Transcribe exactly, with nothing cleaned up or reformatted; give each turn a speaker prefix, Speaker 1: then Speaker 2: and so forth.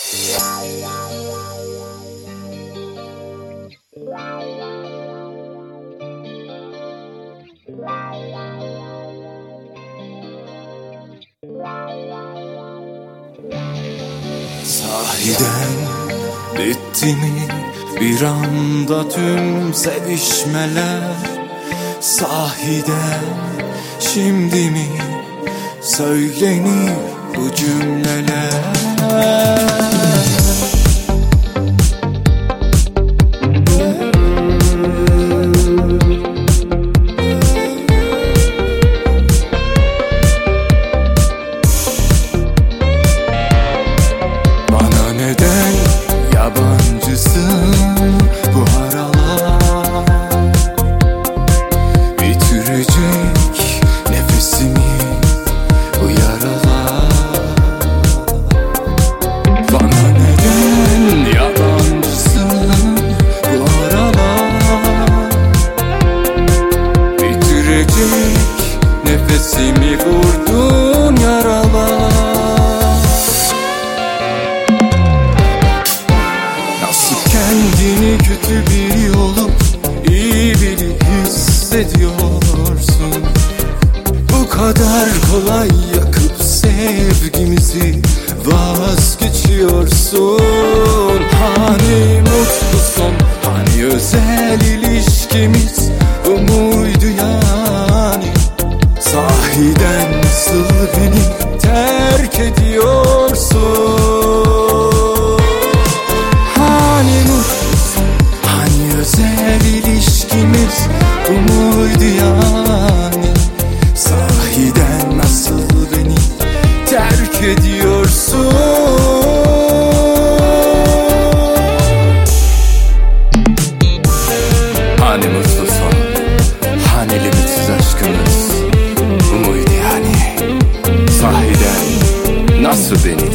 Speaker 1: Sahiden bitti mi bir anda tüm sevişmeler? Sahiden şimdi mi söylenir bu cümleler? Yabancısın bu aralar, bitirecek nefesimi bu yaralar. Bana neden yabancısın bu aralar, bitirecek nefesimi vurdun yaralar. Kendini kötü biri olup iyi biri hissediyorsun. Bu kadar kolay yakıp sevgimizi vazgeçiyorsun. Hani mutlu son, hani özel ilişkimiz bu muydu yani? Sahiden nasıl beni terk ediyorsun? Özel ilişkimiz bu muydu yani? Sahiden nasıl beni terk ediyorsun? Hani mutlu son, hani limitsiz aşkımız bu muydu yani? Sahiden nasıl beni